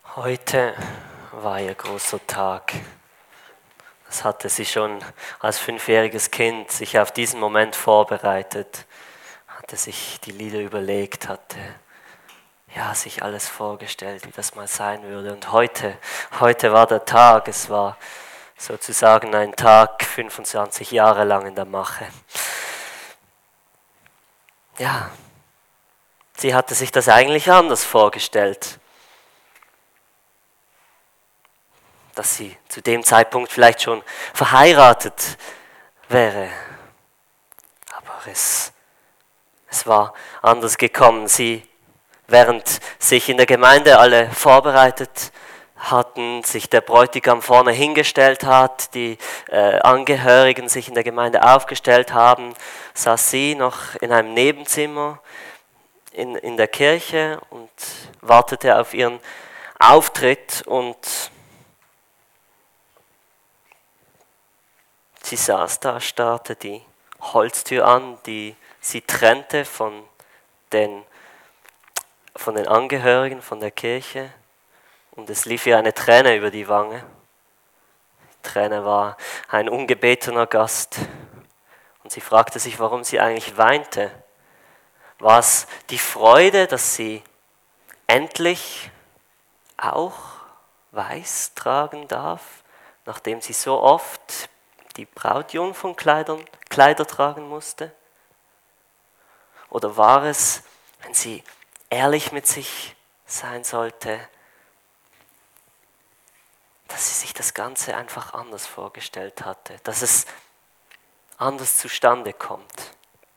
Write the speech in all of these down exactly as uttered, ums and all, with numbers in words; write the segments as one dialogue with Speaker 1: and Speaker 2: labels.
Speaker 1: Heute war ihr großer Tag. Das hatte sie schon als fünfjähriges Kind sich auf diesen Moment vorbereitet, hatte sich die Lieder überlegt, hatte ja, sich alles vorgestellt, wie das mal sein würde. Und heute, heute war der Tag, es war sozusagen ein Tag fünfundzwanzig Jahre lang in der Mache. Ja, sie hatte sich das eigentlich anders vorgestellt. Dass sie zu dem Zeitpunkt vielleicht schon verheiratet wäre. Aber es, es war anders gekommen. Sie, während sich in der Gemeinde alle vorbereitet hatten, sich der Bräutigam vorne hingestellt hat, die äh, Angehörigen sich in der Gemeinde aufgestellt haben, saß sie noch in einem Nebenzimmer in, in der Kirche und wartete auf ihren Auftritt. Und sie saß da, starrte die Holztür an, die sie trennte von den, von den Angehörigen, von der Kirche. Und es lief ihr eine Träne über die Wange. Die Träne war ein ungebetener Gast. Und sie fragte sich, warum sie eigentlich weinte. War es die Freude, dass sie endlich auch weiß tragen darf, nachdem sie so oft die Brautjungfernkleider Kleider tragen musste? Oder war es, wenn sie ehrlich mit sich sein sollte, dass sie sich das Ganze einfach anders vorgestellt hatte, dass es anders zustande kommt?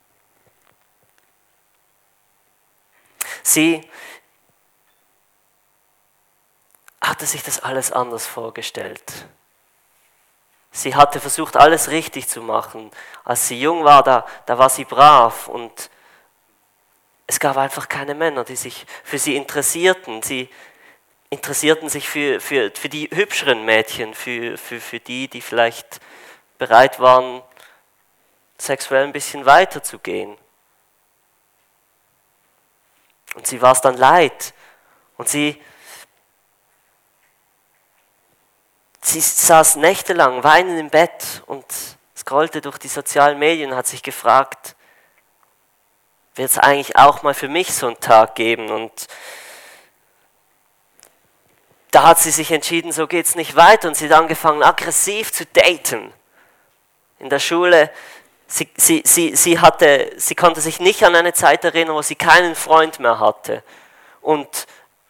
Speaker 1: Sie hatte sich das alles anders vorgestellt. Sie hatte versucht, alles richtig zu machen. Als sie jung war, da, da war sie brav und es gab einfach keine Männer, die sich für sie interessierten. Sie interessierten sich für, für, für die hübscheren Mädchen, für, für, für die, die vielleicht bereit waren, sexuell ein bisschen weiter zu gehen. Und sie war es dann leid. Und sie Sie saß nächtelang weinend im Bett und scrollte durch die sozialen Medien und hat sich gefragt, wird es eigentlich auch mal für mich so einen Tag geben? Und da hat sie sich entschieden, so geht es nicht weiter. Und sie hat angefangen, aggressiv zu daten. In der Schule, sie, sie, sie, sie, hatte, sie konnte sich nicht an eine Zeit erinnern, wo sie keinen Freund mehr hatte. Und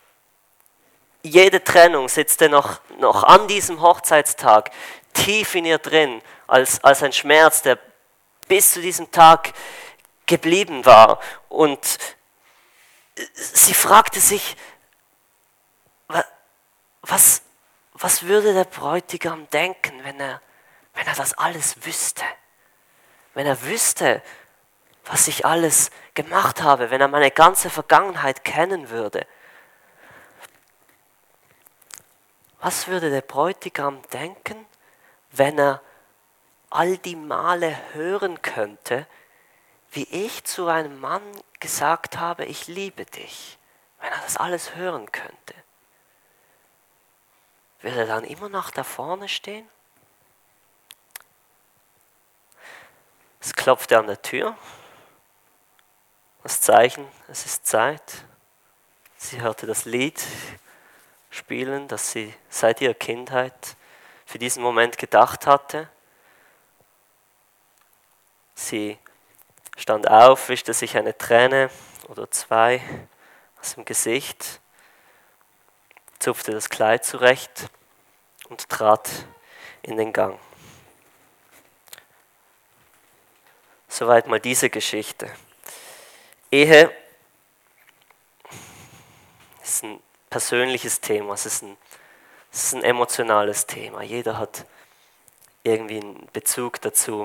Speaker 1: jede Trennung sitzt noch, noch an diesem Hochzeitstag tief in ihr drin, als, als ein Schmerz, der bis zu diesem Tag geblieben war. Und sie fragte sich, was, was würde der Bräutigam denken, wenn er, wenn er das alles wüsste? Wenn er wüsste, was ich alles gemacht habe, wenn er meine ganze Vergangenheit kennen würde? Was würde der Bräutigam denken, wenn er all die Male hören könnte, wie ich zu einem Mann gesagt habe, ich liebe dich? Wenn er das alles hören könnte. Würde er dann immer noch da vorne stehen? Es klopfte an der Tür. Das Zeichen, es ist Zeit. Sie hörte das Lied spielen, das sie seit ihrer Kindheit für diesen Moment gedacht hatte. Sie stand auf, wischte sich eine Träne oder zwei aus dem Gesicht, zupfte das Kleid zurecht und trat in den Gang. Soweit mal diese Geschichte. Ehe ist ein persönliches Thema, es ist, ein, es ist ein emotionales Thema. Jeder hat irgendwie einen Bezug dazu.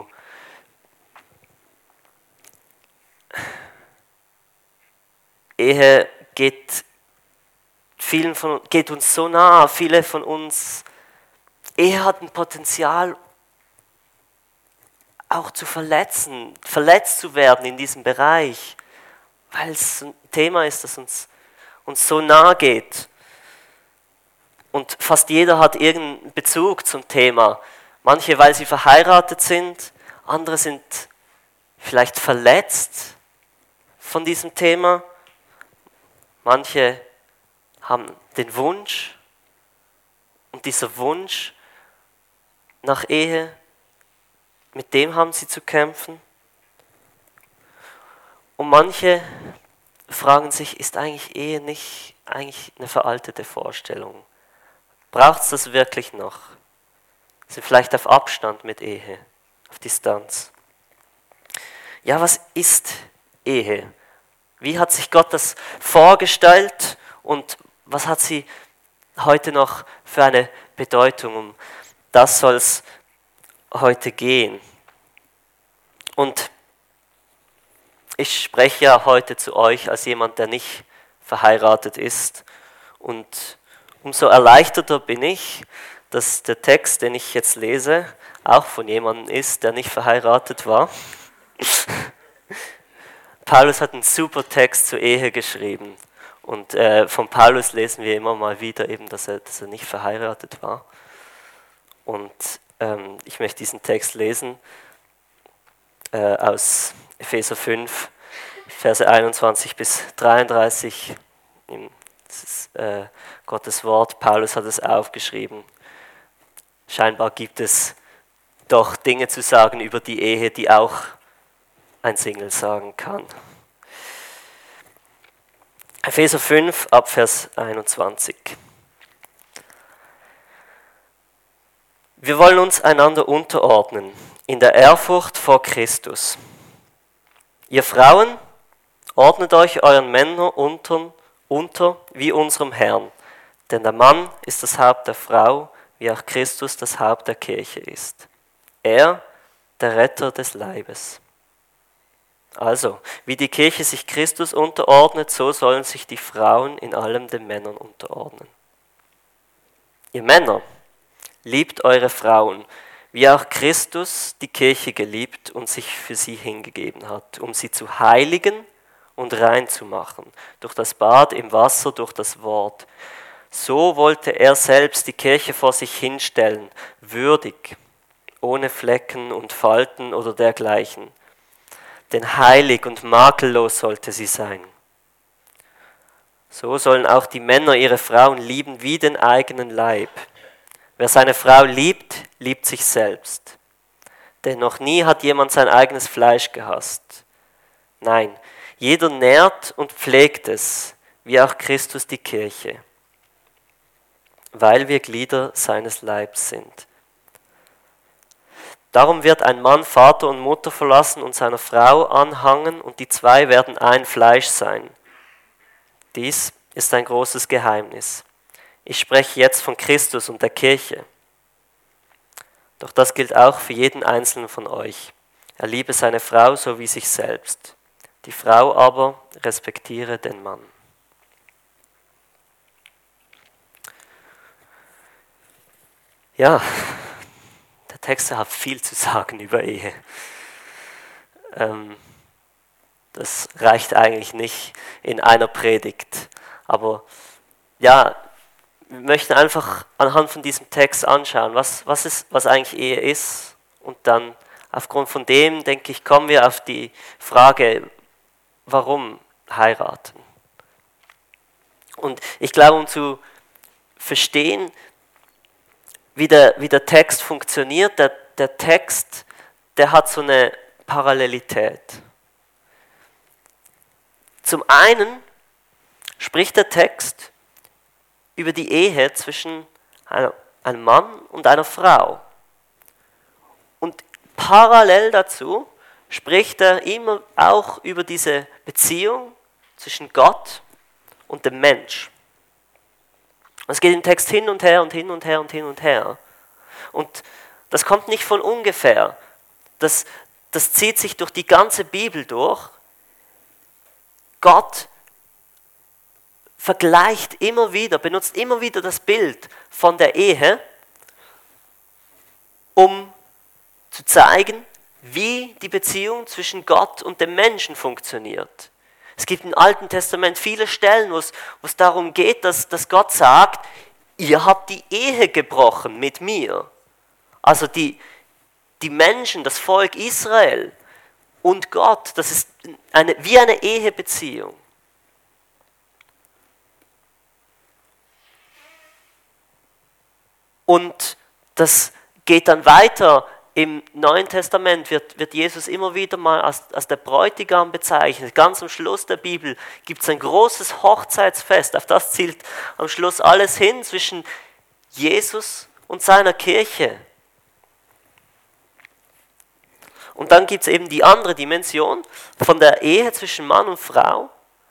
Speaker 1: Ehe geht, vielen von, geht uns so nah, viele von uns, Ehe hat ein Potenzial, auch zu verletzen, verletzt zu werden in diesem Bereich, weil es ein Thema ist, das uns uns so nahe geht. Und fast jeder hat irgendeinen Bezug zum Thema. Manche, weil sie verheiratet sind, andere sind vielleicht verletzt von diesem Thema. Manche haben den Wunsch und dieser Wunsch nach Ehe, mit dem haben sie zu kämpfen. Und manche fragen sich, ist eigentlich Ehe nicht eigentlich eine veraltete Vorstellung? Braucht es das wirklich noch? Sind vielleicht auf Abstand mit Ehe, auf Distanz. Ja, was ist Ehe? Wie hat sich Gott das vorgestellt und was hat sie heute noch für eine Bedeutung? Um das soll es heute gehen. Und ich spreche ja heute zu euch als jemand, der nicht verheiratet ist. Und umso erleichterter bin ich, dass der Text, den ich jetzt lese, auch von jemandem ist, der nicht verheiratet war. Paulus hat einen super Text zur Ehe geschrieben. Und äh, von Paulus lesen wir immer mal wieder, eben, dass, er, dass er nicht verheiratet war. Und ähm, ich möchte diesen Text lesen äh, aus Epheser fünf, Verse einundzwanzig bis dreiunddreißig. Das ist äh, Gottes Wort. Paulus hat es aufgeschrieben. Scheinbar gibt es doch Dinge zu sagen über die Ehe, die auch ein Single sagen kann. Epheser fünf, ab Vers einundzwanzig. Wir wollen uns einander unterordnen, in der Ehrfurcht vor Christus. Ihr Frauen, ordnet euch euren Männern unter, unter wie unserem Herrn, denn der Mann ist das Haupt der Frau, wie auch Christus das Haupt der Kirche ist. Er, der Retter des Leibes. Also, wie die Kirche sich Christus unterordnet, so sollen sich die Frauen in allem den Männern unterordnen. Ihr Männer, liebt eure Frauen, wie auch Christus die Kirche geliebt und sich für sie hingegeben hat, um sie zu heiligen und rein zu machen, durch das Bad im Wasser, durch das Wort. So wollte er selbst die Kirche vor sich hinstellen, würdig, ohne Flecken und Falten oder dergleichen. Denn heilig und makellos sollte sie sein. So sollen auch die Männer ihre Frauen lieben wie den eigenen Leib. Wer seine Frau liebt, liebt sich selbst. Denn noch nie hat jemand sein eigenes Fleisch gehasst. Nein, jeder nährt und pflegt es, wie auch Christus die Kirche, weil wir Glieder seines Leibs sind. Darum wird ein Mann Vater und Mutter verlassen und seiner Frau anhangen, und die zwei werden ein Fleisch sein. Dies ist ein großes Geheimnis. Ich spreche jetzt von Christus und der Kirche. Doch das gilt auch für jeden Einzelnen von euch. Er liebe seine Frau so wie sich selbst. Die Frau aber respektiere den Mann. Ja, der Text hat viel zu sagen über Ehe. Ähm, das reicht eigentlich nicht in einer Predigt. Aber ja, wir möchten einfach anhand von diesem Text anschauen, was, was, ist, was eigentlich Ehe ist. Und dann aufgrund von dem, denke ich, kommen wir auf die Frage, warum heiraten? Und ich glaube, um zu verstehen, wie der, wie der Text funktioniert, der, der Text, der hat so eine Parallelität. Zum einen spricht der Text über die Ehe zwischen einer, einem Mann und einer Frau. Und parallel dazu spricht er immer auch über diese Beziehung zwischen Gott und dem Mensch. Es geht im Text hin und her und hin und her und hin und her. Und das kommt nicht von ungefähr. Das, das zieht sich durch die ganze Bibel durch. Gott vergleicht immer wieder, benutzt immer wieder das Bild von der Ehe, um zu zeigen, wie die Beziehung zwischen Gott und dem Menschen funktioniert. Es gibt im Alten Testament viele Stellen, wo es, wo es darum geht, dass, dass Gott sagt, ihr habt die Ehe gebrochen mit mir. Also die, die Menschen, das Volk Israel und Gott, das ist eine, wie eine Ehebeziehung. Und das geht dann weiter. Im Neuen Testament wird, wird Jesus immer wieder mal als, als der Bräutigam bezeichnet. Ganz am Schluss der Bibel gibt es ein großes Hochzeitsfest. Auf das zielt am Schluss alles hin zwischen Jesus und seiner Kirche. Und dann gibt es eben die andere Dimension von der Ehe zwischen Mann und Frau.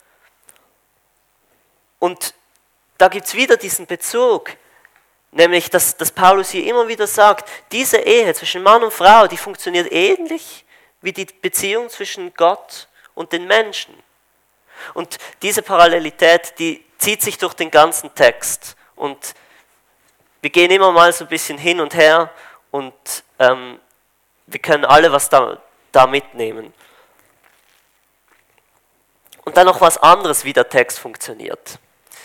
Speaker 1: Und da gibt es wieder diesen Bezug. Nämlich, dass, dass Paulus hier immer wieder sagt, diese Ehe zwischen Mann und Frau, die funktioniert ähnlich wie die Beziehung zwischen Gott und den Menschen. Und diese Parallelität, die zieht sich durch den ganzen Text. Und wir gehen immer mal so ein bisschen hin und her und ähm, wir können alle was da, da mitnehmen. Und dann noch was anderes, wie der Text funktioniert.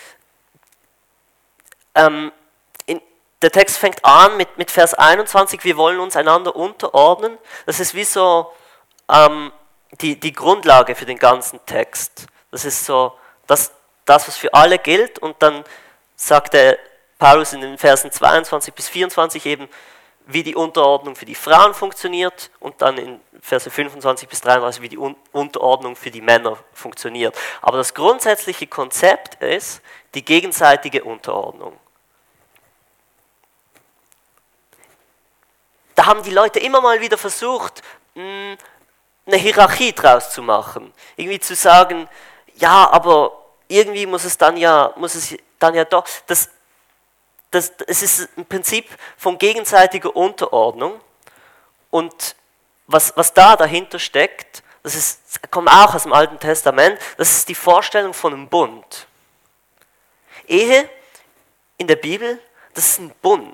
Speaker 1: Ähm, Der Text fängt an mit, mit Vers einundzwanzig, wir wollen uns einander unterordnen. Das ist wie so ähm, die, die Grundlage für den ganzen Text. Das ist so das, das, was für alle gilt. Und dann sagt der Paulus in den Versen zweiundzwanzig bis vierundzwanzig eben, wie die Unterordnung für die Frauen funktioniert. Und dann in Verse fünfundzwanzig bis dreiunddreißig, wie die Un- Unterordnung für die Männer funktioniert. Aber das grundsätzliche Konzept ist die gegenseitige Unterordnung. Da haben die Leute immer mal wieder versucht, eine Hierarchie draus zu machen. Irgendwie zu sagen, ja, aber irgendwie muss es dann ja, muss es dann ja doch, das, das, es ist ein Prinzip von gegenseitiger Unterordnung. Und was, was da dahinter steckt, das ist, kommt auch aus dem Alten Testament, das ist die Vorstellung von einem Bund. Ehe in der Bibel, das ist ein Bund.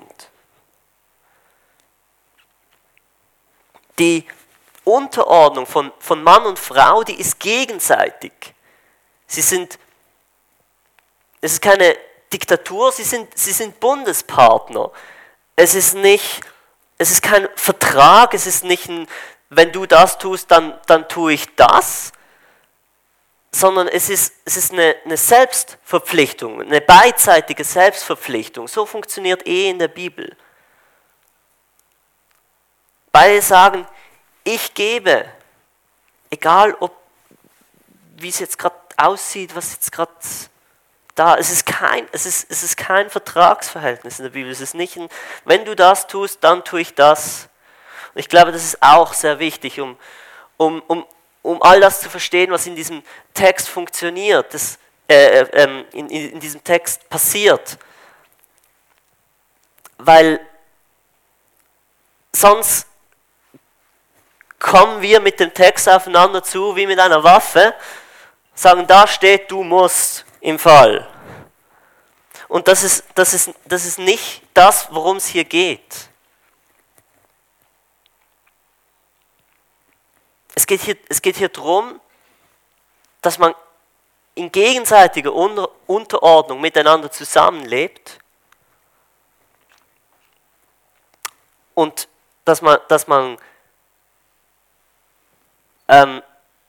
Speaker 1: Die Unterordnung von, von Mann und Frau, die ist gegenseitig. Sie sind, es ist keine Diktatur, sie sind, sie sind Bundespartner. Es ist nicht, es ist kein Vertrag, es ist nicht ein, wenn du das tust, dann, dann tue ich das, sondern es ist, es ist eine, eine Selbstverpflichtung, eine beidseitige Selbstverpflichtung. So funktioniert Ehe in der Bibel. Beide sagen, ich gebe, egal ob, wie es jetzt gerade aussieht, was jetzt gerade da, es ist kein, es ist, es ist kein Vertragsverhältnis in der Bibel. Es ist nicht ein, wenn du das tust, dann tue ich das. Und ich glaube, das ist auch sehr wichtig, um, um, um, um all das zu verstehen, was in diesem Text funktioniert, das, äh, äh, in, in diesem Text passiert. Weil sonst kommen wir mit dem Text aufeinander zu, wie mit einer Waffe, sagen, da steht, du musst im Fall. Und das ist, das ist, das ist nicht das, worum es hier geht. Es geht hier, es geht hier darum, dass man in gegenseitiger Unter- Unterordnung miteinander zusammenlebt und dass man, dass man ähm,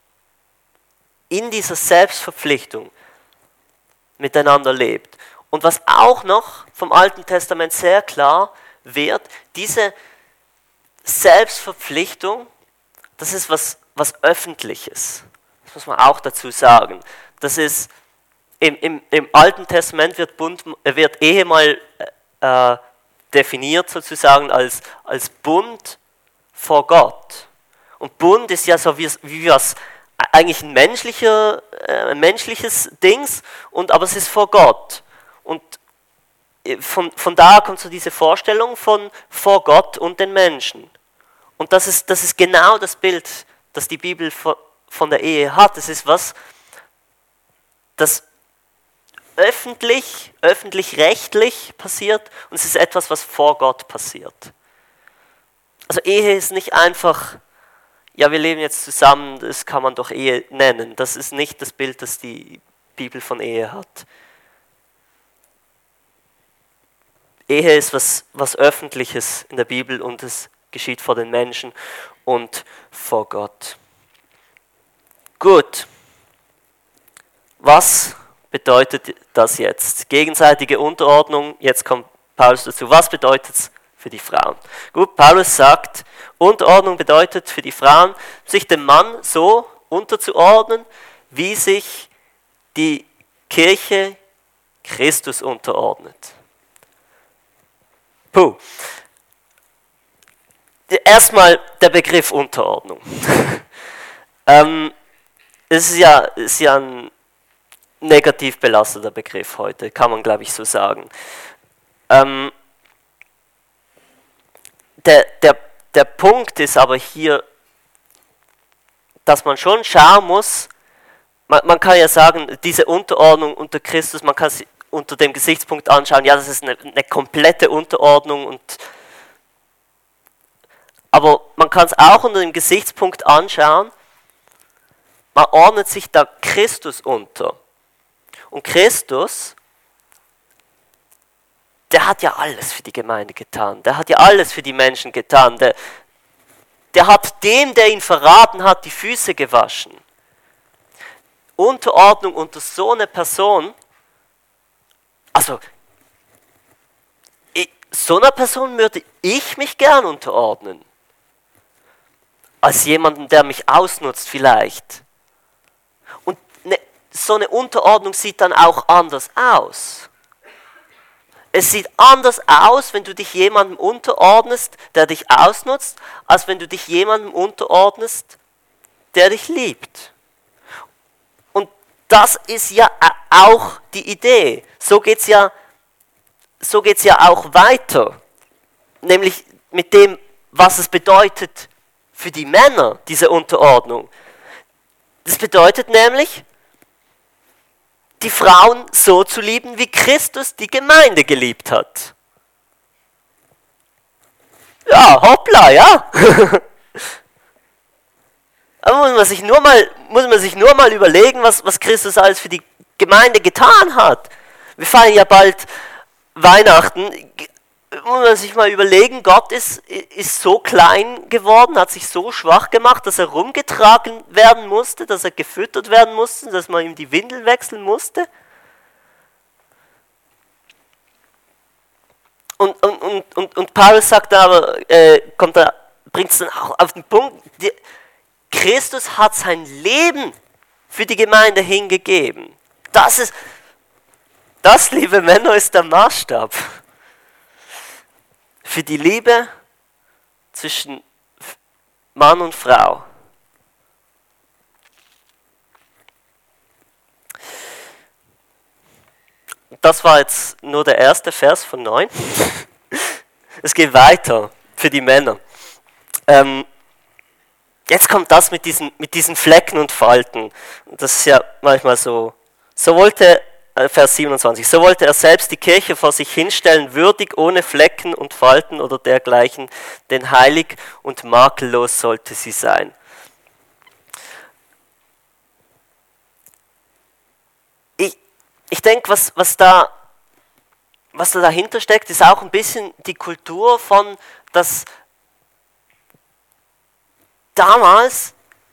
Speaker 1: in dieser Selbstverpflichtung miteinander lebt. Und was auch noch vom Alten Testament sehr klar wird, diese Selbstverpflichtung, das ist was, was Öffentliches. Das muss man auch dazu sagen. Das ist, im, im, im Alten Testament wird, Bund, wird Ehe mal äh, definiert sozusagen als, als Bund vor Gott. Und Bund ist ja so wie, wie was, eigentlich ein, menschlicher, äh, ein menschliches Dings, und, aber es ist vor Gott. Und von, von da kommt so diese Vorstellung von vor Gott und den Menschen. Und das ist, das ist genau das Bild, das die Bibel von, von der Ehe hat. Es ist was, das öffentlich, öffentlich-rechtlich passiert, und es ist etwas, was vor Gott passiert. Also Ehe ist nicht einfach, ja, wir leben jetzt zusammen, das kann man doch Ehe nennen. Das ist nicht das Bild, das die Bibel von Ehe hat. Ehe ist was, was Öffentliches in der Bibel und es geschieht vor den Menschen und vor Gott. Gut. Was bedeutet das jetzt? Gegenseitige Unterordnung, jetzt kommt Paulus dazu. Was bedeutet es für die Frauen? Gut, Paulus sagt, Unterordnung bedeutet für die Frauen, sich dem Mann so unterzuordnen, wie sich die Kirche Christus unterordnet. Puh. Erstmal der Begriff Unterordnung. ähm, es ist ja, ist ja ein negativ belasteter Begriff heute, kann man glaube ich so sagen. Ähm, der, der, der Punkt ist aber hier, dass man schon schauen muss, man, man kann ja sagen, diese Unterordnung unter Christus, man kann sie unter dem Gesichtspunkt anschauen, ja, das ist eine, eine komplette Unterordnung, und, aber man kann es auch unter dem Gesichtspunkt anschauen, man ordnet sich da Christus unter. Und Christus, der hat ja alles für die Gemeinde getan, der hat ja alles für die Menschen getan, der, der hat dem, der ihn verraten hat, die Füße gewaschen. Unterordnung unter so eine Person, also ich, so einer Person würde ich mich gern unterordnen, als jemanden, der mich ausnutzt vielleicht. Und ne, so eine Unterordnung sieht dann auch anders aus. Es sieht anders aus, wenn du dich jemandem unterordnest, der dich ausnutzt, als wenn du dich jemandem unterordnest, der dich liebt. Und das ist ja auch die Idee. So geht es ja, so geht's ja auch weiter. Nämlich mit dem, was es bedeutet für die Männer, diese Unterordnung. Das bedeutet nämlich, die Frauen so zu lieben, wie Christus die Gemeinde geliebt hat. Ja, hoppla, ja. Aber muss man sich nur mal, muss man sich nur mal überlegen, was, was Christus alles für die Gemeinde getan hat. Wir feiern ja bald Weihnachten. Muss man sich mal überlegen, Gott ist, ist so klein geworden, hat sich so schwach gemacht, dass er rumgetragen werden musste, dass er gefüttert werden musste, dass man ihm die Windeln wechseln musste. Und, und, und, und, und Paulus sagt aber, äh, kommt da, bringt es dann auch auf den Punkt, die, Christus hat sein Leben für die Gemeinde hingegeben. Das ist, das, liebe Männer, ist der Maßstab. Für die Liebe zwischen Mann und Frau. Das war jetzt nur der erste Vers von neun. Es geht weiter für die Männer. Ähm, jetzt kommt das mit diesen, mit diesen Flecken und Falten. Das ist ja manchmal so. So wollte Vers siebenundzwanzig. So wollte er selbst die Kirche vor sich hinstellen, würdig, ohne Flecken und Falten oder dergleichen, denn heilig und makellos sollte sie sein. Ich, ich denke, was, was, da, was da dahinter steckt, ist auch ein bisschen die Kultur von, dass damals,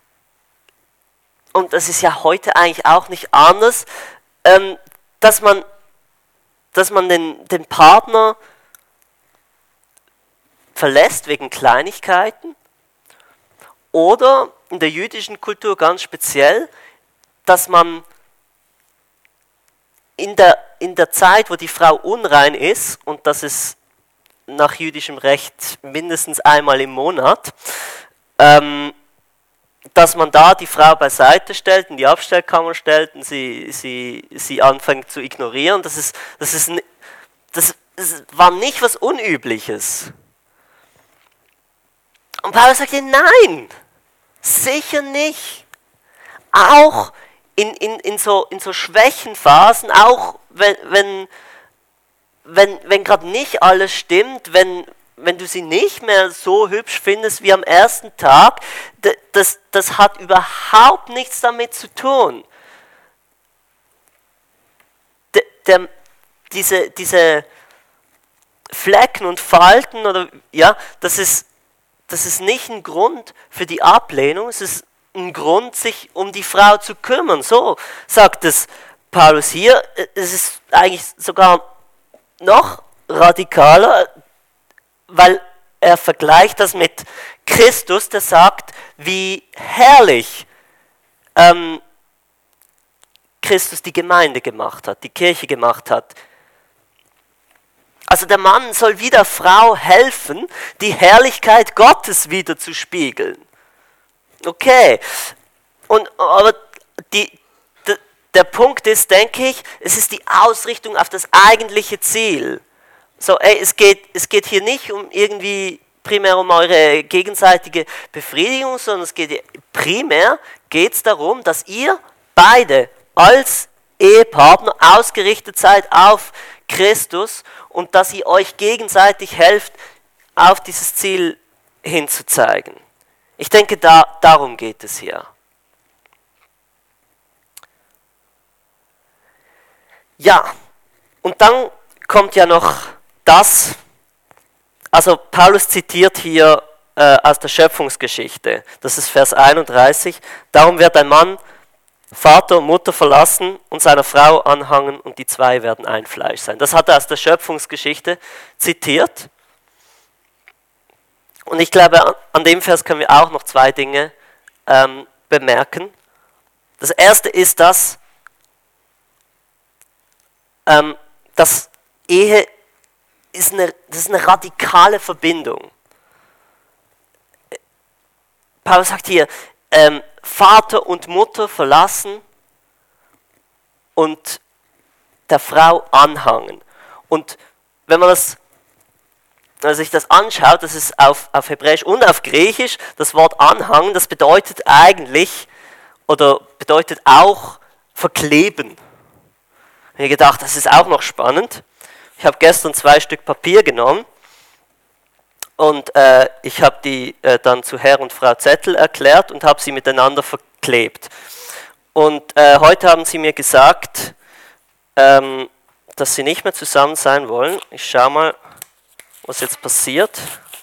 Speaker 1: und das ist ja heute eigentlich auch nicht anders, ähm, dass man, dass man den, den Partner verlässt wegen Kleinigkeiten, oder in der jüdischen Kultur ganz speziell, dass man in der, in der Zeit, wo die Frau unrein ist, und das ist nach jüdischem Recht mindestens einmal im Monat, ähm, dass man da die Frau beiseite stellt, in die Abstellkammer stellt und sie, sie, sie anfängt zu ignorieren. Das, ist, das, ist, das, das war nicht was Unübliches. Und Paulus sagte, nein, sicher nicht. Auch in, in, in, so, in so Schwächenphasen, auch wenn, wenn, wenn, wenn gerade nicht alles stimmt, wenn, wenn du sie nicht mehr so hübsch findest wie am ersten Tag, das, das hat überhaupt nichts damit zu tun. Der, der, diese, diese, Flecken und Falten oder ja, das ist, das ist nicht ein Grund für die Ablehnung, es ist ein Grund, sich um die Frau zu kümmern. So sagt es Paulus hier. Es ist eigentlich sogar noch radikaler, weil er vergleicht das mit Christus, der sagt, wie herrlich ähm, Christus die Gemeinde gemacht hat, die Kirche gemacht hat. Also der Mann soll wie der Frau helfen, die Herrlichkeit Gottes wieder zu spiegeln. Okay, und, aber die, de, der Punkt ist, denke ich, es ist die Ausrichtung auf das eigentliche Ziel. So, ey, es geht, es geht hier nicht um irgendwie primär um eure gegenseitige Befriedigung, sondern es geht primär geht's darum, dass ihr beide als Ehepartner ausgerichtet seid auf Christus und dass ihr euch gegenseitig helft, auf dieses Ziel hinzuzeigen. Ich denke, da, darum geht es hier. Ja, und dann kommt ja noch das, also Paulus zitiert hier äh, aus der Schöpfungsgeschichte, das ist Vers einunddreißig, darum wird ein Mann Vater und Mutter verlassen und seiner Frau anhangen und die zwei werden ein Fleisch sein. Das hat er aus der Schöpfungsgeschichte zitiert. Und ich glaube, an dem Vers können wir auch noch zwei Dinge ähm, bemerken. Das erste ist, dass, ähm, dass Ehe ist eine, das ist eine radikale Verbindung. Paulus sagt hier, ähm, Vater und Mutter verlassen und der Frau anhangen. Und wenn man das Wenn man sich das anschaut, das ist auf, auf Hebräisch und auf Griechisch, das Wort anhangen, das bedeutet eigentlich, oder bedeutet auch verkleben. Ich habe mir gedacht, das ist auch noch spannend. Ich habe gestern zwei Stück Papier genommen und äh, ich habe die äh, dann zu Herr und Frau Zettel erklärt und habe sie miteinander verklebt. Und äh, heute haben sie mir gesagt, ähm, dass sie nicht mehr zusammen sein wollen. Ich schaue mal, was jetzt passiert.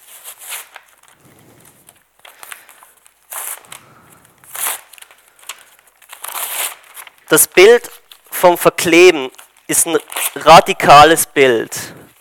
Speaker 1: Das Bild vom Verkleben ist ein radikales Bild.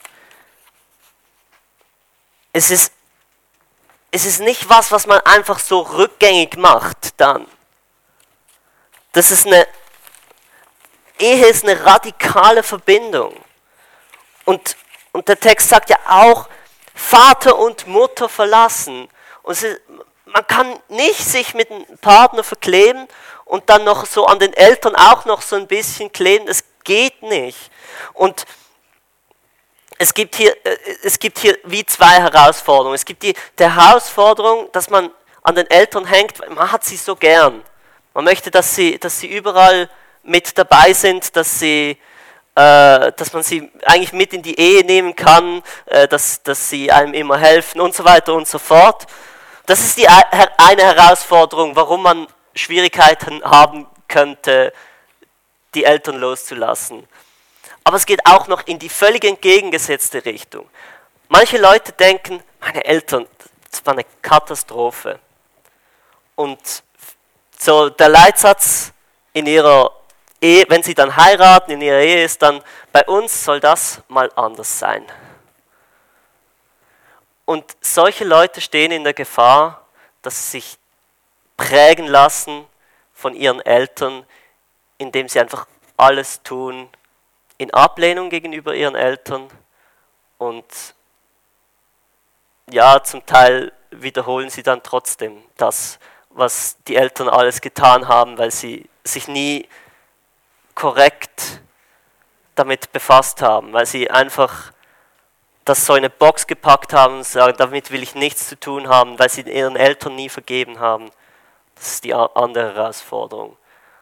Speaker 1: Es ist, es ist nicht was, was man einfach so rückgängig macht dann. Das ist eine Ehe ist eine radikale Verbindung. Und Und der Text sagt ja auch, Vater und Mutter verlassen. Und ist, man kann nicht sich mit einem Partner verkleben und dann noch so an den Eltern auch noch so ein bisschen kleben. Das geht nicht. Und es gibt hier, es gibt hier wie zwei Herausforderungen. Es gibt die, die Herausforderung, dass man an den Eltern hängt, man hat sie so gern. Man möchte, dass sie, dass sie überall mit dabei sind, dass sie dass man sie eigentlich mit in die Ehe nehmen kann, dass, dass sie einem immer helfen und so weiter und so fort. Das ist die eine Herausforderung, warum man Schwierigkeiten haben könnte, die Eltern loszulassen. Aber es geht auch noch in die völlig entgegengesetzte Richtung. Manche Leute denken, meine Eltern, das war eine Katastrophe. Und so der Leitsatz in ihrer Ehe, wenn sie dann heiraten, in ihrer Ehe ist, dann bei uns soll das mal anders sein. Und solche Leute stehen in der Gefahr, dass sie sich prägen lassen von ihren Eltern, indem sie einfach alles tun in Ablehnung gegenüber ihren Eltern und ja, zum Teil wiederholen sie dann trotzdem das, was die Eltern alles getan haben, weil sie sich nie korrekt damit befasst haben, weil sie einfach das so in eine Box gepackt haben und sagen, damit will ich nichts zu tun haben, weil sie ihren Eltern nie vergeben haben. Das ist die andere Herausforderung.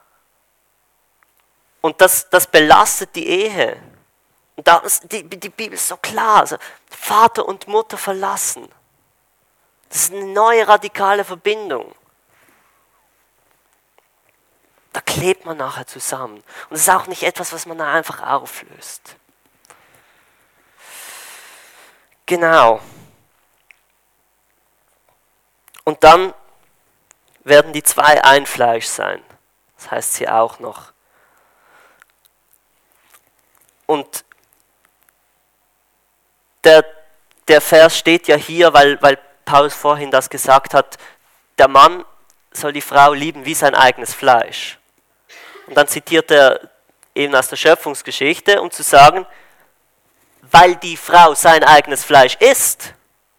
Speaker 1: Und das, das belastet die Ehe. Und da ist die, die Bibel ist so klar, also Vater und Mutter verlassen. Das ist eine neue radikale Verbindung. Da klebt man nachher zusammen. Und es ist auch nicht etwas, was man einfach auflöst. Genau. Und dann werden die zwei ein Fleisch sein. Das heißt sie auch noch. Und der, der Vers steht ja hier, weil, weil Paulus vorhin das gesagt hat, der Mann soll die Frau lieben wie sein eigenes Fleisch. Und dann zitiert er eben aus der Schöpfungsgeschichte, um zu sagen, weil die Frau sein eigenes Fleisch ist.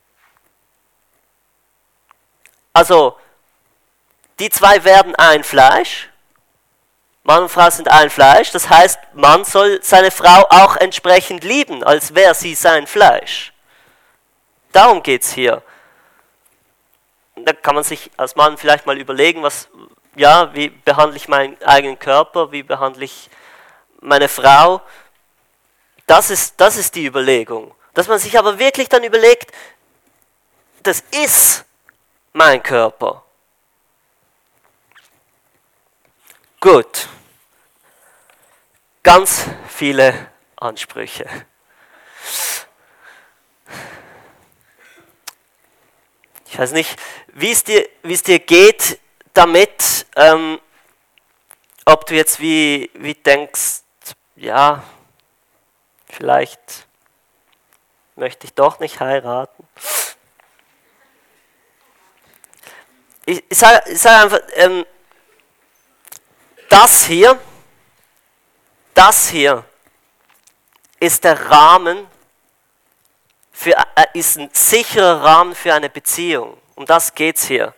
Speaker 1: Also, die zwei werden ein Fleisch. Mann und Frau sind ein Fleisch. Das heißt, Mann soll seine Frau auch entsprechend lieben, als wäre sie sein Fleisch. Darum geht es hier. Da kann man sich als Mann vielleicht mal überlegen, was, ja, wie behandle ich meinen eigenen Körper, wie behandle ich meine Frau. Das ist, das ist die Überlegung. Dass man sich aber wirklich dann überlegt, das ist mein Körper. Gut. Ganz viele Ansprüche. Ich weiß nicht, wie es dir, wie es dir geht damit, ähm, ob du jetzt wie, wie denkst, ja, vielleicht möchte ich doch nicht heiraten. Ich, ich sage ich sag einfach, ähm, das hier, das hier ist der Rahmen, für, äh, ist ein sicherer Rahmen für eine Beziehung. Um das geht es hier.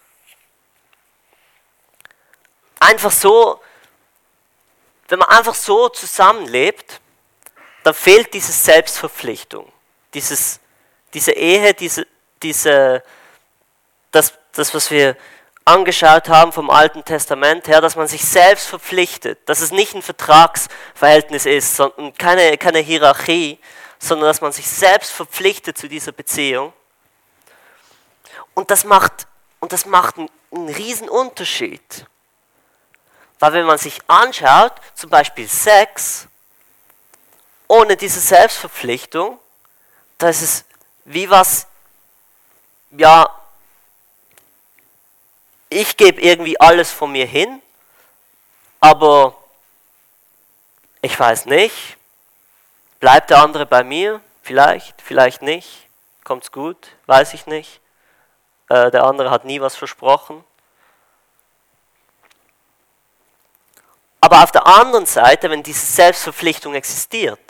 Speaker 1: Einfach so, wenn man einfach so zusammenlebt, dann fehlt diese Selbstverpflichtung. Dieses, diese Ehe, diese, diese, das, das, was wir angeschaut haben vom Alten Testament her, dass man sich selbst verpflichtet, dass es nicht ein Vertragsverhältnis ist, sondern keine, keine Hierarchie, sondern dass man sich selbst verpflichtet zu dieser Beziehung. Und das macht, und das macht einen, einen riesen Unterschied. Weil wenn man sich anschaut, zum Beispiel Sex, ohne diese Selbstverpflichtung, da ist es wie was, ja, ich gebe irgendwie alles von mir hin, aber ich weiß nicht, bleibt der andere bei mir? Vielleicht, vielleicht nicht. Kommt's gut? Weiß ich nicht. Äh, der andere hat nie was versprochen. Aber auf der anderen Seite, wenn diese Selbstverpflichtung existiert,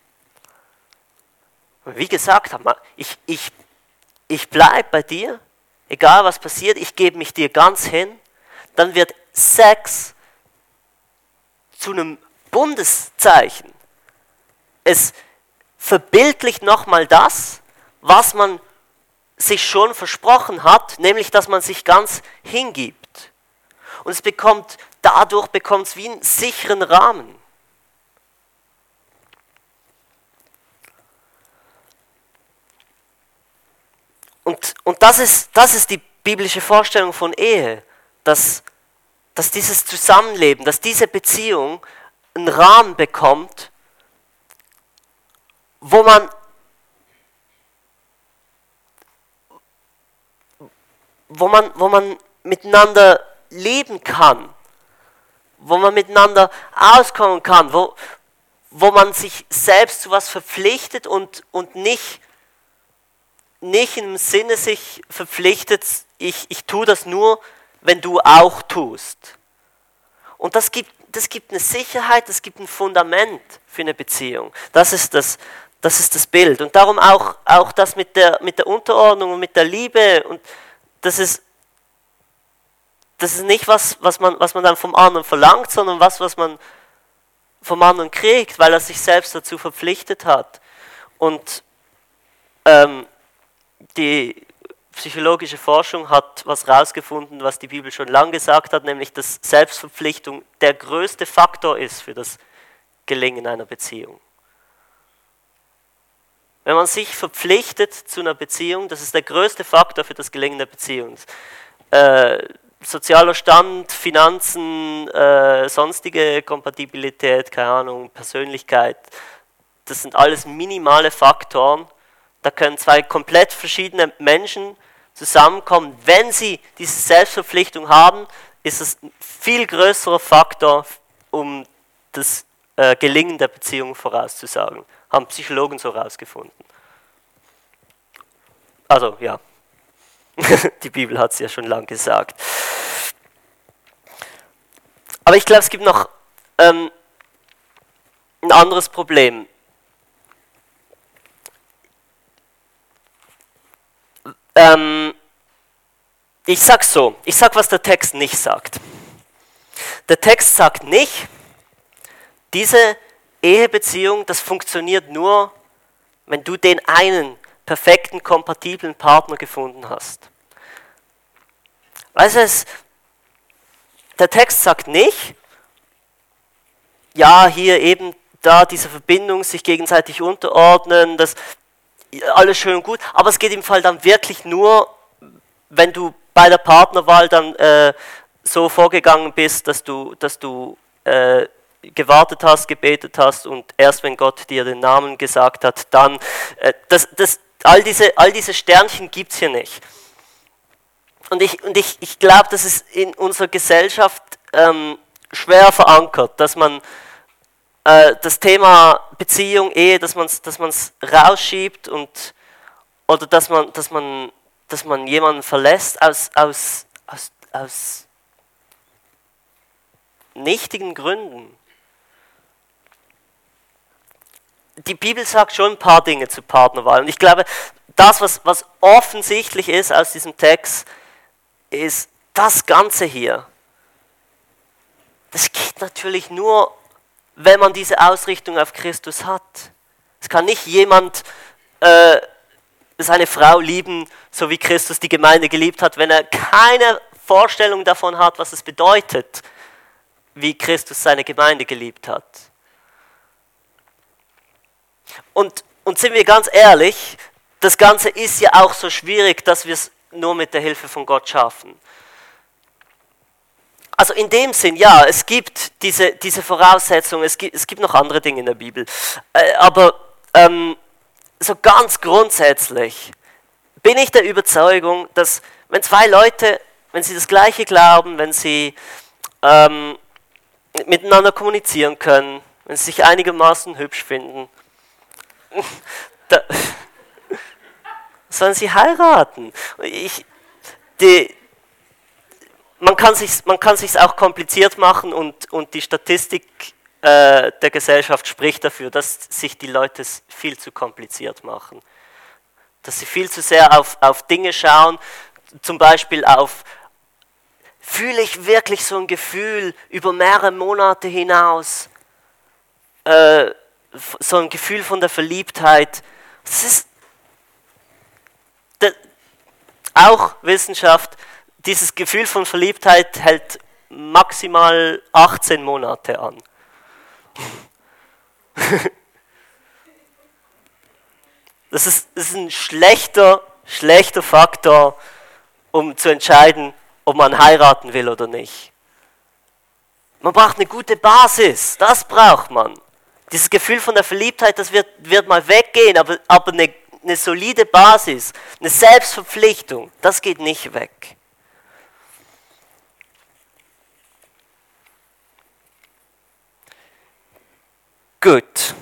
Speaker 1: wie gesagt, ich, ich, ich bleibe bei dir, egal was passiert, ich gebe mich dir ganz hin, dann wird Sex zu einem Bundeszeichen. Es verbildlicht nochmal das, was man sich schon versprochen hat, nämlich dass man sich ganz hingibt. Und es bekommt, dadurch bekommt es wie einen sicheren Rahmen. Und, und das ist, das ist die biblische Vorstellung von Ehe, dass, dass dieses Zusammenleben, dass diese Beziehung einen Rahmen bekommt, wo man, wo man, wo man miteinander leben kann, wo man miteinander auskommen kann, wo, wo man sich selbst zu was verpflichtet und, und nicht, nicht im Sinne sich verpflichtet, ich, ich tue das nur, wenn du auch tust. Und das gibt, das gibt eine Sicherheit, das gibt ein Fundament für eine Beziehung. Das ist das, das ist das Bild. Und darum auch, auch das mit der, mit der Unterordnung und mit der Liebe. Und das ist, das ist nicht was, was man, was man dann vom anderen verlangt, sondern was, was man vom anderen kriegt, weil er sich selbst dazu verpflichtet hat. Und ähm, die psychologische Forschung hat was rausgefunden, was die Bibel schon lange gesagt hat, nämlich dass Selbstverpflichtung der größte Faktor ist für das Gelingen einer Beziehung. Wenn man sich verpflichtet zu einer Beziehung, das ist der größte Faktor für das Gelingen der Beziehung. Äh, sozialer Stand, Finanzen, äh, sonstige Kompatibilität, keine Ahnung, Persönlichkeit, das sind alles minimale Faktoren, Da können zwei komplett verschiedene Menschen zusammenkommen. Wenn sie diese Selbstverpflichtung haben, ist es ein viel größerer Faktor, um das äh, Gelingen der Beziehung vorauszusagen. Haben Psychologen so herausgefunden. Also, ja. Die Bibel hat es ja schon lange gesagt. Aber ich glaube, es gibt noch ähm, ein anderes Problem. Ähm, ich sag so, ich sag, was der Text nicht sagt. Der Text sagt nicht, diese Ehebeziehung, das funktioniert nur, wenn du den einen perfekten, kompatiblen Partner gefunden hast. Weißt du, es, der Text sagt nicht, ja, hier eben da diese Verbindung, sich gegenseitig unterordnen, das alles schön und gut, aber es geht im Fall dann wirklich nur, wenn du bei der Partnerwahl dann äh, so vorgegangen bist, dass du, dass du äh, gewartet hast, gebetet hast und erst wenn Gott dir den Namen gesagt hat, dann, äh, das, das, all, diese, all diese Sternchen gibt es hier nicht. Und ich, und ich, ich glaube, das ist in unserer Gesellschaft ähm, schwer verankert, dass man äh, das Thema Beziehung, Ehe, dass man es dass man's rausschiebt und, oder dass man, dass man, dass man jemanden verlässt aus, aus, aus, aus nichtigen Gründen. Die Bibel sagt schon ein paar Dinge zu Partnerwahl. Und ich glaube, das, was, was offensichtlich ist aus diesem Text, ist das Ganze hier. Das geht natürlich nur, wenn man diese Ausrichtung auf Christus hat. Es kann nicht jemand äh, seine Frau lieben, so wie Christus die Gemeinde geliebt hat, wenn er keine Vorstellung davon hat, was es bedeutet, wie Christus seine Gemeinde geliebt hat. Und, und sind wir ganz ehrlich, das Ganze ist ja auch so schwierig, dass wir es nur mit der Hilfe von Gott schaffen. Also in dem Sinn, ja, es gibt diese, diese Voraussetzungen, es gibt, es gibt noch andere Dinge in der Bibel, äh, aber ähm, so ganz grundsätzlich bin ich der Überzeugung, dass wenn zwei Leute, wenn sie das Gleiche glauben, wenn sie ähm, miteinander kommunizieren können, wenn sie sich einigermaßen hübsch finden, da sollen sie heiraten. Ich, die, man kann sich man kann sich's auch kompliziert machen und, und die Statistik äh, der Gesellschaft spricht dafür, dass sich die Leute es viel zu kompliziert machen. Dass sie viel zu sehr auf, auf Dinge schauen, zum Beispiel auf, fühle ich wirklich so ein Gefühl über mehrere Monate hinaus, äh, so ein Gefühl von der Verliebtheit. Das ist de, auch Wissenschaft, dieses Gefühl von Verliebtheit hält maximal achtzehn Monate an. Das ist, das ist ein schlechter, schlechter Faktor, um zu entscheiden, ob man heiraten will oder nicht. Man braucht eine gute Basis, das braucht man. Dieses Gefühl von der Verliebtheit, das wird, wird mal weggehen, aber, aber eine, eine solide Basis, eine Selbstverpflichtung, das geht nicht weg. Gut.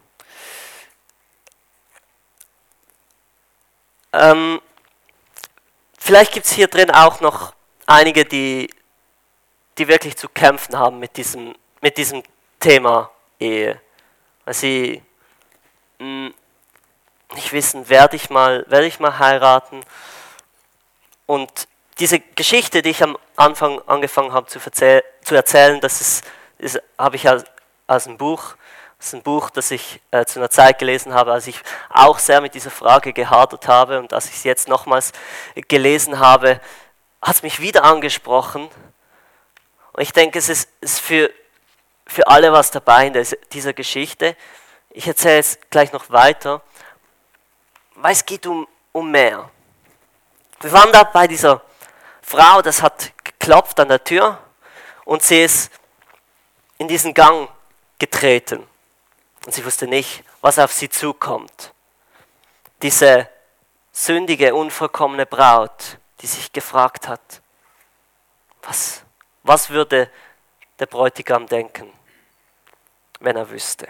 Speaker 1: Ähm, vielleicht gibt es hier drin auch noch einige, die, die wirklich zu kämpfen haben mit diesem, mit diesem Thema Ehe. Weil sie mh, nicht wissen, werde ich mal, werde ich mal heiraten. Und diese Geschichte, die ich am Anfang angefangen habe zu, verzähl- zu erzählen, das ist, ist, habe ich aus, aus einem Buch. Das ist ein Buch, das ich äh, zu einer Zeit gelesen habe, als ich auch sehr mit dieser Frage gehadert habe, und als ich es jetzt nochmals gelesen habe, hat es mich wieder angesprochen. Und ich denke, es ist, ist für, für alle was dabei in dieser Geschichte. Ich erzähle es gleich noch weiter, weil es geht um, um mehr. Wir waren da bei dieser Frau, das hat geklopft an der Tür und sie ist in diesen Gang getreten. Und sie wusste nicht, was auf sie zukommt. Diese sündige, unvollkommene Braut, die sich gefragt hat, was, was würde der Bräutigam denken, wenn er wüsste.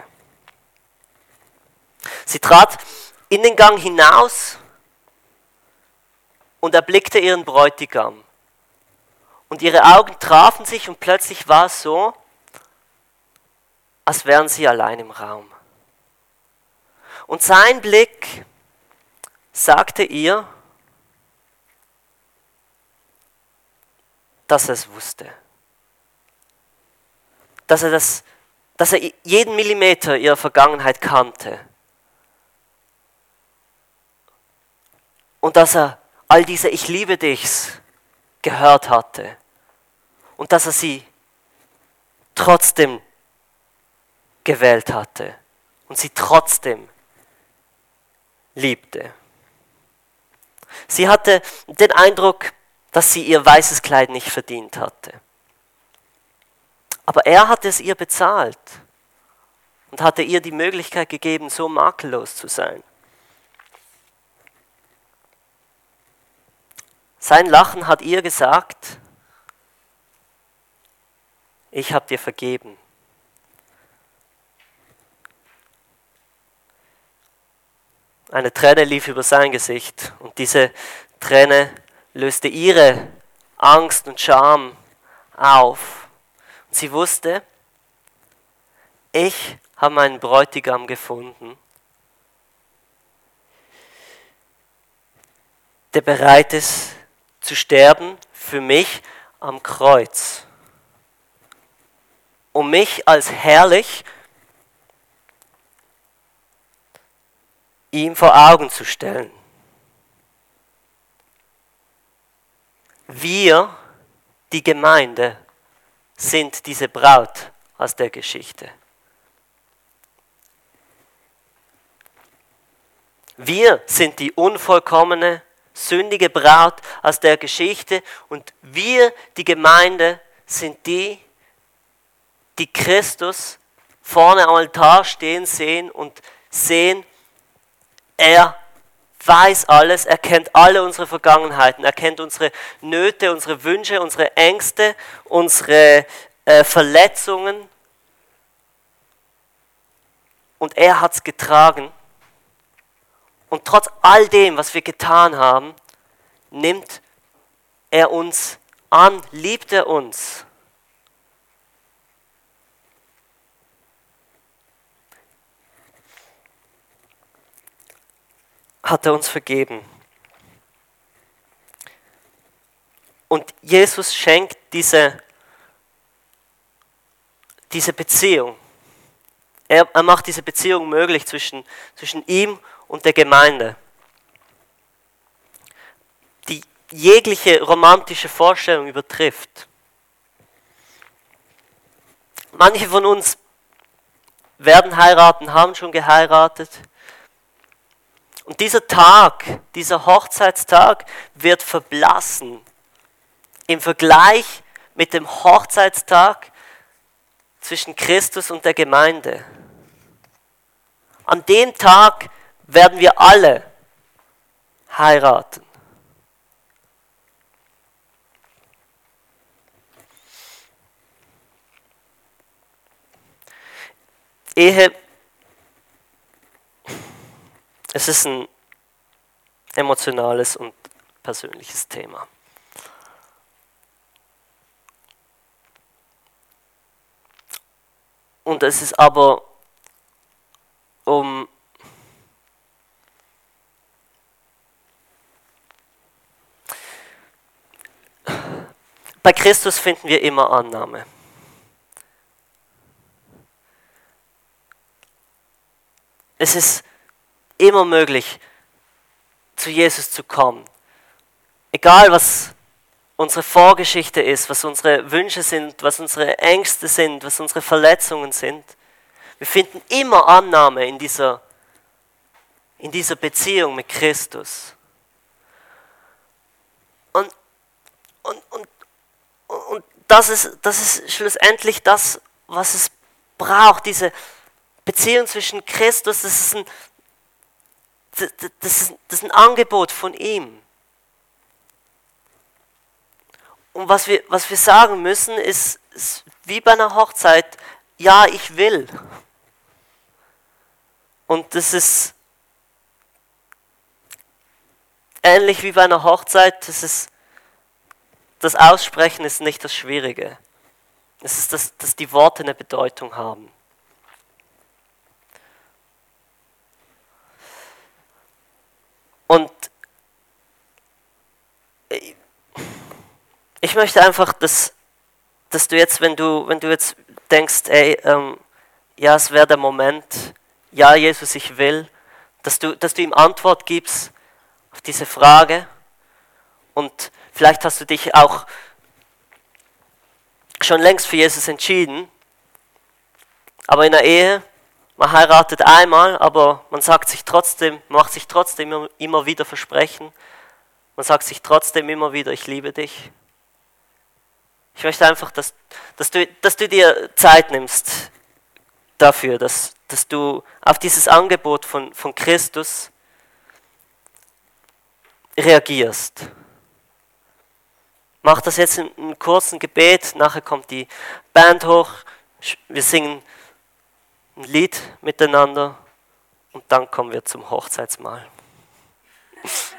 Speaker 1: Sie trat in den Gang hinaus und erblickte ihren Bräutigam. Und ihre Augen trafen sich und plötzlich war es so, als wären sie allein im Raum. Und sein Blick sagte ihr, dass er es wusste. Dass er, das, dass er jeden Millimeter ihrer Vergangenheit kannte. Und dass er all diese Ich liebe dichs gehört hatte. Und dass er sie trotzdem gewählt hatte. Und sie trotzdem liebte. Sie hatte den Eindruck, dass sie ihr weißes Kleid nicht verdient hatte. Aber er hatte es ihr bezahlt und hatte ihr die Möglichkeit gegeben, so makellos zu sein. Sein Lachen hat ihr gesagt, ich habe dir vergeben. Eine Träne lief über sein Gesicht und diese Träne löste ihre Angst und Scham auf. Und sie wusste, ich habe meinen Bräutigam gefunden, der bereit ist zu sterben für mich am Kreuz, um mich als herrlich ihm vor Augen zu stellen. Wir, die Gemeinde, sind diese Braut aus der Geschichte. Wir sind die unvollkommene, sündige Braut aus der Geschichte und wir, die Gemeinde, sind die, die Christus vorne am Altar stehen sehen und sehen, er weiß alles, er kennt alle unsere Vergangenheiten, er kennt unsere Nöte, unsere Wünsche, unsere Ängste, unsere äh, Verletzungen. Und er hat es getragen. Und trotz all dem, was wir getan haben, nimmt er uns an, liebt er uns. Hat er uns vergeben. Und Jesus schenkt diese, diese Beziehung. Er, er macht diese Beziehung möglich zwischen, zwischen ihm und der Gemeinde, die jegliche romantische Vorstellung übertrifft. Manche von uns werden heiraten, haben schon geheiratet. Und dieser Tag, dieser Hochzeitstag wird verblassen im Vergleich mit dem Hochzeitstag zwischen Christus und der Gemeinde. An dem Tag werden wir alle heiraten. Ehe, es ist ein emotionales und persönliches Thema. Und es ist aber um bei Christus finden wir immer Annahme. Es ist immer möglich, zu Jesus zu kommen. Egal, was unsere Vorgeschichte ist, was unsere Wünsche sind, was unsere Ängste sind, was unsere Verletzungen sind. Wir finden immer Annahme in dieser, in dieser Beziehung mit Christus. Und, und, und, und das ist, das ist schlussendlich das, was es braucht, diese Beziehung zwischen Christus. Das ist ein das, das, ist, das ist ein Angebot von ihm. Und was wir, was wir sagen müssen, ist, ist wie bei einer Hochzeit, ja, ich will. Und das ist ähnlich wie bei einer Hochzeit, das, ist, das Aussprechen ist nicht das Schwierige. Es ist, dass, dass die Worte eine Bedeutung haben. Und ich möchte einfach, dass, dass du jetzt, wenn du, wenn du jetzt denkst, ey, ähm, ja, es wäre der Moment, ja, Jesus, ich will, dass du, dass du ihm Antwort gibst auf diese Frage. Und vielleicht hast du dich auch schon längst für Jesus entschieden, aber in der Ehe, man heiratet einmal, aber man sagt sich trotzdem, macht sich trotzdem immer, immer wieder Versprechen, man sagt sich trotzdem immer wieder, ich liebe dich. Ich möchte einfach, dass, dass, du, dass du dir Zeit nimmst dafür, dass, dass du auf dieses Angebot von, von Christus reagierst. Mach das jetzt in einem kurzen Gebet, nachher kommt die Band hoch, wir singen ein Lied miteinander und dann kommen wir zum Hochzeitsmahl.